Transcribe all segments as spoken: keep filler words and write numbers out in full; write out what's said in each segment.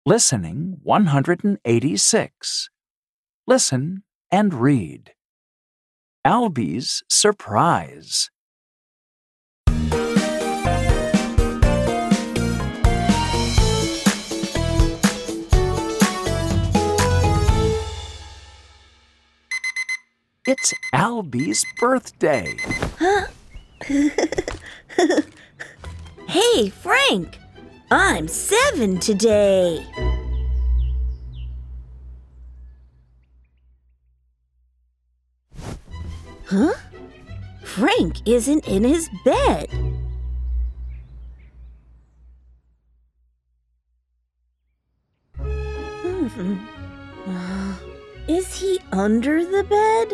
Listening one hundred eighty-six. Listen and read. Albie's surprise. It's Albie's birthday. Huh? Hey, Frank! I'm seven today. Huh? Frank isn't in his bed. Hmm. Uh, is he under the bed?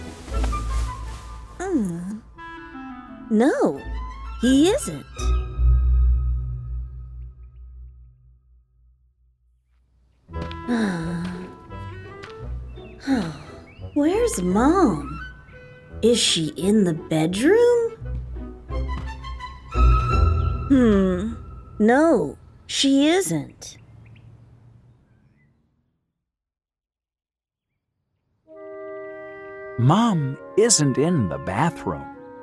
Hmm. No, he isn't. Where's Mom? Is she in the bedroom? Hmm, no, she isn't. Mom isn't in the bathroom.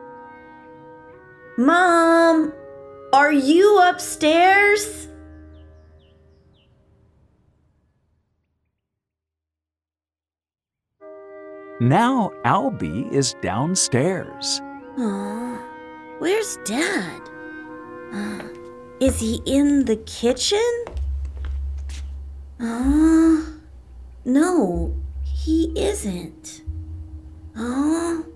Mom, are you upstairs? Now Albie is downstairs. Aw, where's Dad? Uh, is he in the kitchen? Oh, no, he isn't. Oh.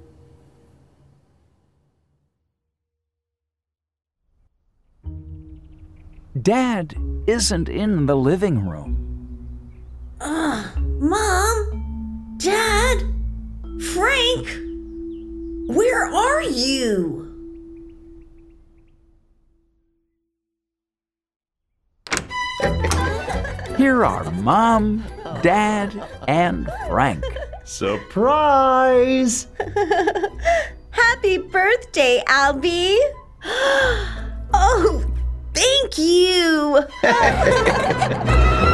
Dad isn't in the living room. Uh, Mom? Dad? Frank? Where are you? Here are Mom, Dad, and Frank. Surprise! Happy birthday, Albie! Oh, thank you!